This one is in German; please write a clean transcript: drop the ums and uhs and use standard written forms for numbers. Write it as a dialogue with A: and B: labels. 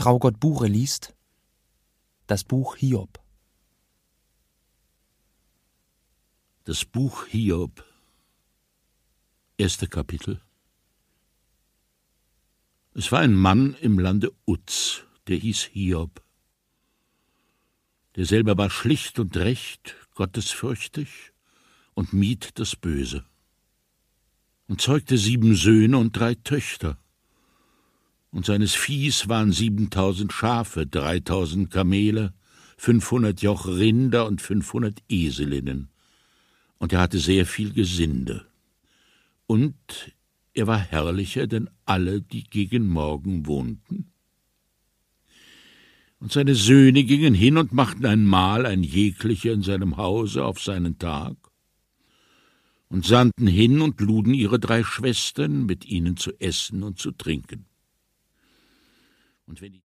A: Traugott Buche liest das Buch Hiob.
B: Das Buch Hiob, 1. Kapitel. Es war ein Mann im Lande Uz, der hieß Hiob. Der selber war schlicht und recht, gottesfürchtig und mied das Böse. Und zeugte 7 Söhne und 3 Töchter. Und seines Viehs waren 7.000 Schafe, 3.000 Kamele, 500 Joch Rinder und 500 Eselinnen. Und er hatte sehr viel Gesinde. Und er war herrlicher denn alle, die gegen Morgen wohnten. Und seine Söhne gingen hin und machten ein Mahl, ein jeglicher in seinem Hause auf seinen Tag, und sandten hin und luden ihre 3 Schwestern, mit ihnen zu essen und zu trinken. Und wenn